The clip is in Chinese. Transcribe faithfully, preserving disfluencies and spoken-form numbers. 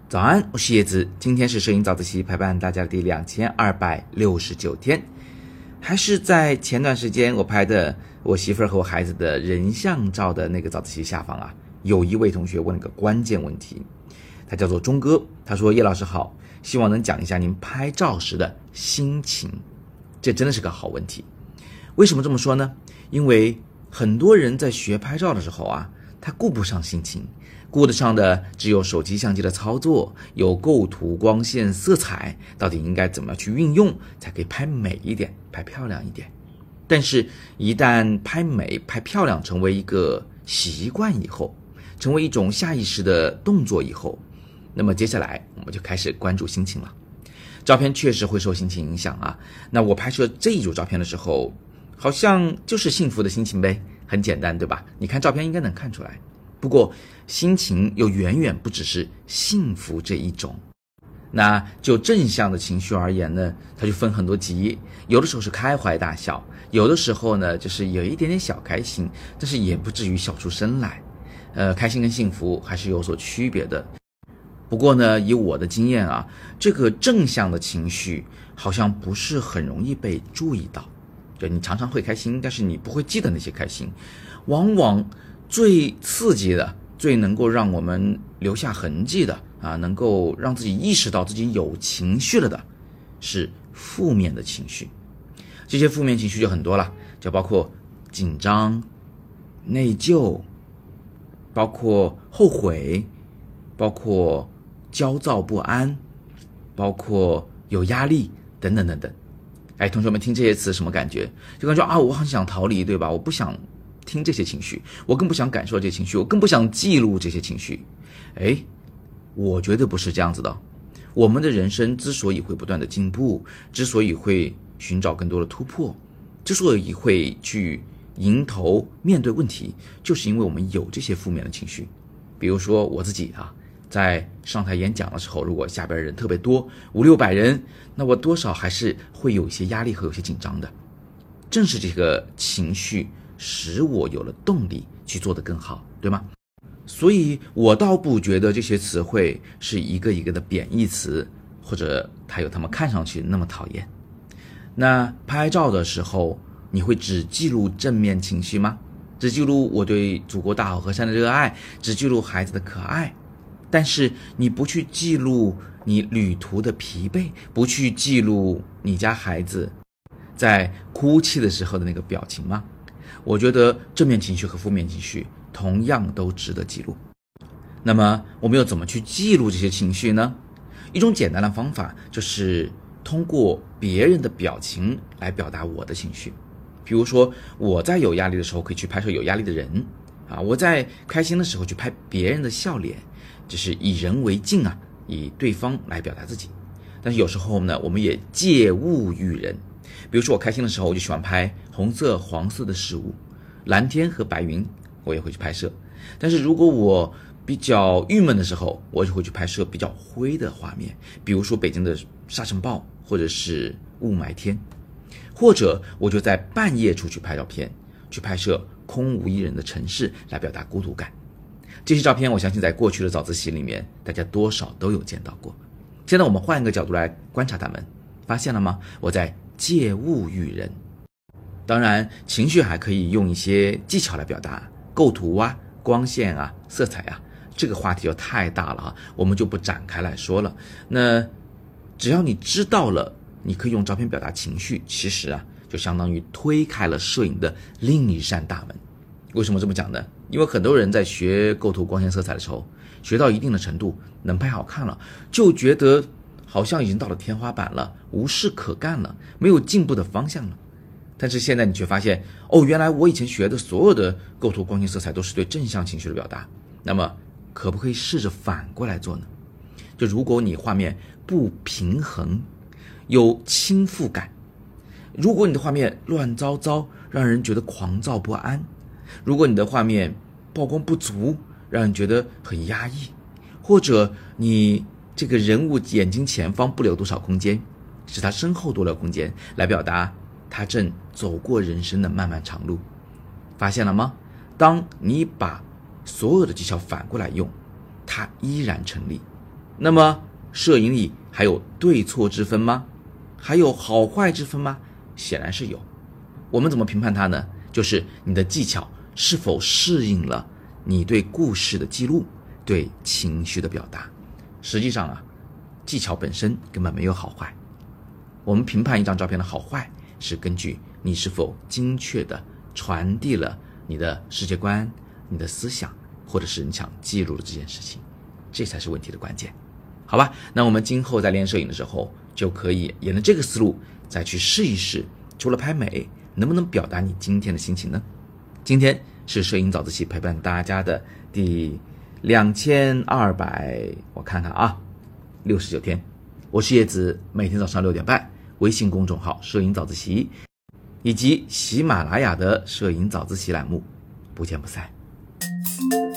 早安，我是叶子，今天是摄影早自习陪伴大家的第两千二百六十九天，还是在前段时间我拍的我媳妇儿和我孩子的人像照的那个早自习下方啊，有一位同学问了个关键问题，他叫做钟哥，他说叶老师好，希望能讲一下您拍照时的心情。这真的是个好问题。为什么这么说呢？因为很多人在学拍照的时候啊，他顾不上心情，顾得上的只有手机相机的操作，有构图、光线、色彩，到底应该怎么样去运用，才可以拍美一点，拍漂亮一点。但是一旦拍美、拍漂亮成为一个习惯以后，成为一种下意识的动作以后，那么接下来我们就开始关注心情了。照片确实会受心情影响啊。那我拍摄这一组照片的时候，好像就是幸福的心情呗，很简单，对吧？你看照片应该能看出来。不过心情又远远不只是幸福这一种。那就正向的情绪而言呢，它就分很多级，有的时候是开怀大笑，有的时候呢就是有一点点小开心，但是也不至于笑出声来。呃，开心跟幸福还是有所区别的。不过呢，以我的经验啊，这个正向的情绪好像不是很容易被注意到。对，你常常会开心，但是你不会记得那些开心。往往最刺激的，最能够让我们留下痕迹的啊，能够让自己意识到自己有情绪了的，是负面的情绪。这些负面情绪就很多了，就包括紧张、内疚，包括后悔，包括焦躁不安，包括有压力等等等等。哎，同学们听这些词什么感觉？就感觉啊，我很想逃离，对吧？我不想听这些情绪，我更不想感受这些情绪，我更不想记录这些情绪。哎，我觉得不是这样子的。我们的人生之所以会不断的进步，之所以会寻找更多的突破，之所以会去迎头面对问题，就是因为我们有这些负面的情绪。比如说我自己啊，在上台演讲的时候，如果下边人特别多，五六百人，那我多少还是会有一些压力和有些紧张的。正是这个情绪使我有了动力去做得更好，对吗？所以我倒不觉得这些词汇是一个一个的贬义词，或者它有他们看上去那么讨厌。那拍照的时候，你会只记录正面情绪吗？只记录我对祖国大好河山的热爱，只记录孩子的可爱，但是你不去记录你旅途的疲惫，不去记录你家孩子在哭泣的时候的那个表情吗？我觉得正面情绪和负面情绪同样都值得记录。那么我们又怎么去记录这些情绪呢？一种简单的方法就是通过别人的表情来表达我的情绪。比如说我在有压力的时候可以去拍摄有压力的人啊，我在开心的时候去拍别人的笑脸，就是以人为镜啊，以对方来表达自己。但是有时候呢，我们也借物喻人。比如说我开心的时候，我就喜欢拍红色、黄色的事物，蓝天和白云，我也会去拍摄。但是如果我比较郁闷的时候，我就会去拍摄比较灰的画面，比如说北京的沙尘暴，或者是雾霾天，或者我就在半夜出去拍照片，去拍摄空无一人的城市，来表达孤独感。这些照片我相信在过去的早自习里面，大家多少都有见到过。现在我们换一个角度来观察他们，发现了吗？我在借物喻人。当然情绪还可以用一些技巧来表达，构图啊、光线啊、色彩啊，这个话题就太大了啊，我们就不展开来说了。那只要你知道了你可以用照片表达情绪，其实啊就相当于推开了摄影的另一扇大门。为什么这么讲呢？因为很多人在学构图、光线、色彩的时候，学到一定的程度，能拍好看了，就觉得好像已经到了天花板了，无事可干了，没有进步的方向了。但是现在你却发现，哦，原来我以前学的所有的构图、光线、色彩都是对正向情绪的表达。那么可不可以试着反过来做呢？就如果你画面不平衡，有倾覆感，如果你的画面乱糟糟，让人觉得狂躁不安，如果你的画面曝光不足，让人觉得很压抑，或者你这个人物眼睛前方不留多少空间，使他身后多留空间，来表达他正走过人生的漫漫长路。发现了吗？当你把所有的技巧反过来用，它依然成立。 那么摄影里还有对错之分吗？还有好坏之分吗？显然是有。我们怎么评判它呢？就是你的技巧是否适应了你对故事的记录，对情绪的表达。实际上啊，技巧本身根本没有好坏。我们评判一张照片的好坏，是根据你是否精确地传递了你的世界观、你的思想，或者是你想记录的这件事情，这才是问题的关键。好吧，那我们今后在练摄影的时候，就可以沿着这个思路再去试一试，除了拍美，能不能表达你今天的心情呢？今天是摄影早自习陪伴大家的第两千二百，我看看啊，六十九天。我是叶子，每天早上六点半，微信公众号摄影早自习，以及喜马拉雅的摄影早自习栏目，不见不散。